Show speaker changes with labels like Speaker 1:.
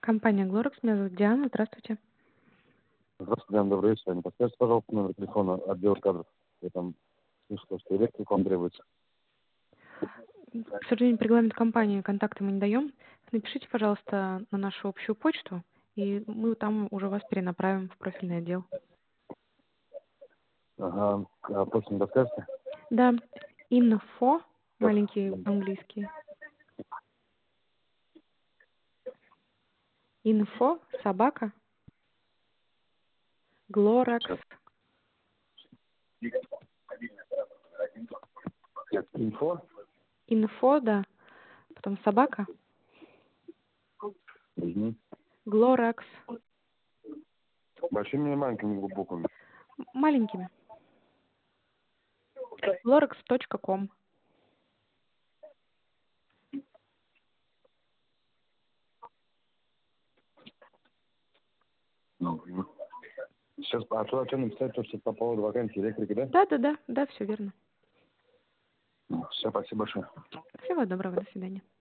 Speaker 1: Компания Glorex, меня зовут Диана, здравствуйте.
Speaker 2: Здравствуйте, Диана, добрый вечер. Не подскажите, пожалуйста, номер телефона отдела кадров. Я там слышал, что электрик вам требуется.
Speaker 1: К сожалению, по регламенту компании контакты мы не даем. Напишите, пожалуйста, на нашу общую почту, и мы там уже вас перенаправим в профильный отдел.
Speaker 2: Ага, а почту не подскажете?
Speaker 1: Да, info,
Speaker 2: Так,
Speaker 1: маленький английский. Info, собака, Glorex.
Speaker 2: сейчас. Инфо?
Speaker 1: Info, да, потом собака,
Speaker 2: Угу.
Speaker 1: Glorex.
Speaker 2: Большими или маленькими буквами?
Speaker 1: Маленькими. Glorex.com.
Speaker 2: Угу. Сейчас, а туда что написать, то, что по поводу вакансии электрики, да?
Speaker 1: Да, все верно.
Speaker 2: Все, спасибо большое.
Speaker 1: Всего доброго, до свидания.